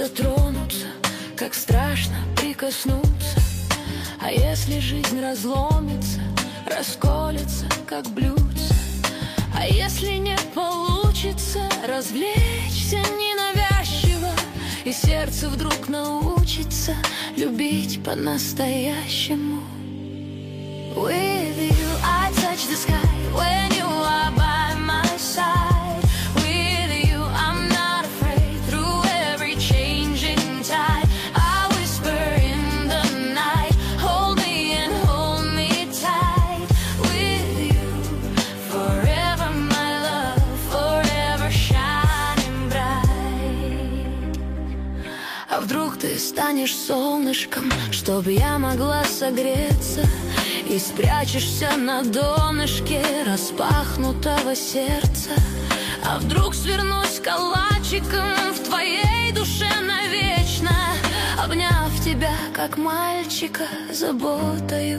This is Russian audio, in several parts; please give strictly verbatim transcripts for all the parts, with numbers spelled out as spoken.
дотронуться, как страшно прикоснуться. А если жизнь разломится, расколется, как блюдце? А если не получится развлечься ненавязчиво, и сердце вдруг научится любить по-настоящему? With you I touch the sky when you are by my side. With you I'm not afraid through every changing tide. I whisper in the night, hold me and hold me tight. With you forever my love, forever shining bright. А вдруг ты станешь солнышком, чтобы я могла согреться, и спрячешься на донышке распахнутого сердца? А вдруг свернусь калачиком в твоей душе навечно, обняв тебя, как мальчика, заботою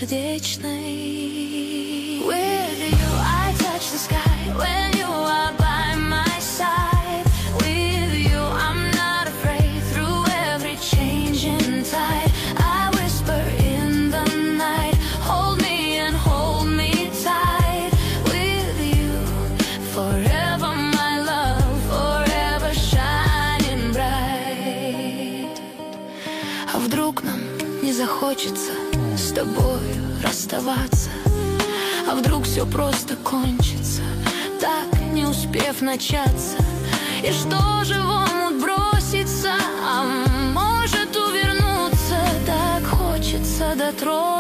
сердечной? With you I touch the sky when you are by my side. With you I'm not afraid through every changing tide. I whisper in the night, hold me and hold me tight. With you forever my love, forever shining bright. А вдруг нам не захочется с тобою расставаться? А вдруг все просто кончится, так не успев начаться? И что же в омут броситься, а может увернуться? Так хочется дотронуться